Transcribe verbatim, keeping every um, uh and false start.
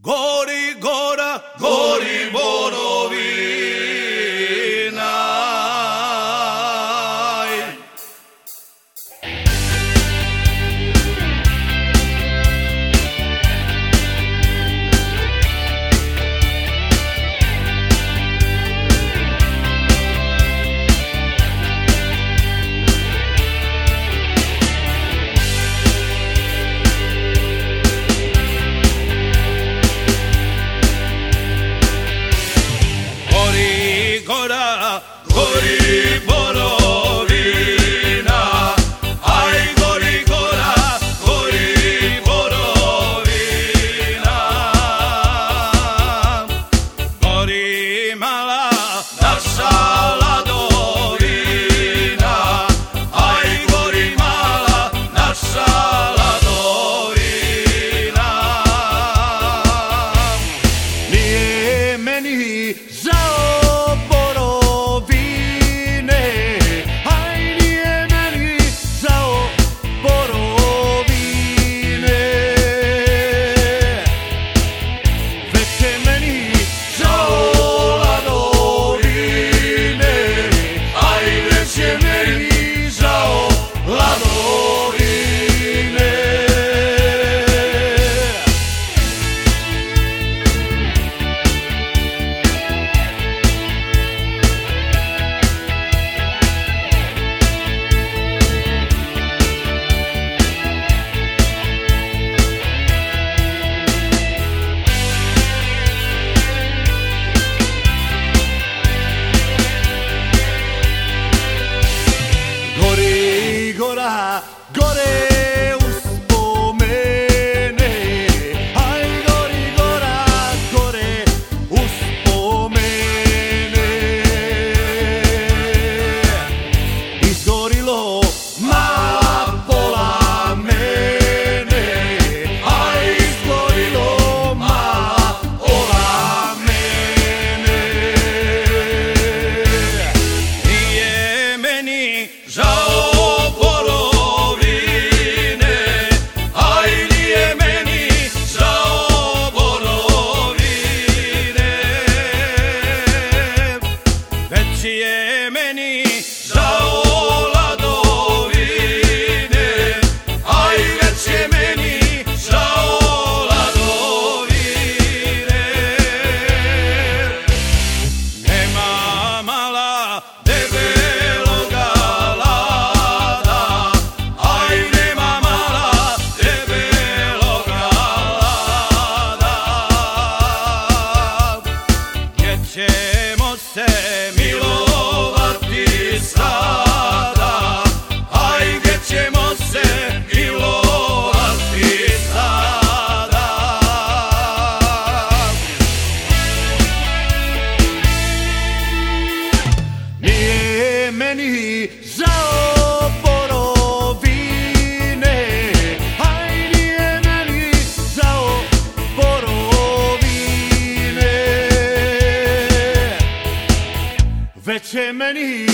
Gori gora, gori borovina. Gori borovina, aj gori gora, gori borovina. Gori mala naša ladovina, aj gori mala naša ladovina. Nije meni žao Gore uspomene, aj gori gora, gore uspomene. Izgorilo mala pola mene, aj izgorilo mala pola mene. Nije meni žao je meni žao ladovine, aj već je meni žao ladovine. Nema mala debeloga lada, aj nema mala debeloga lada. Gdje ćemo se milovati sada, aj gdje ćemo se milovati sada. Nije meni žao borovine, aj nije meni žao borovine. Već je meni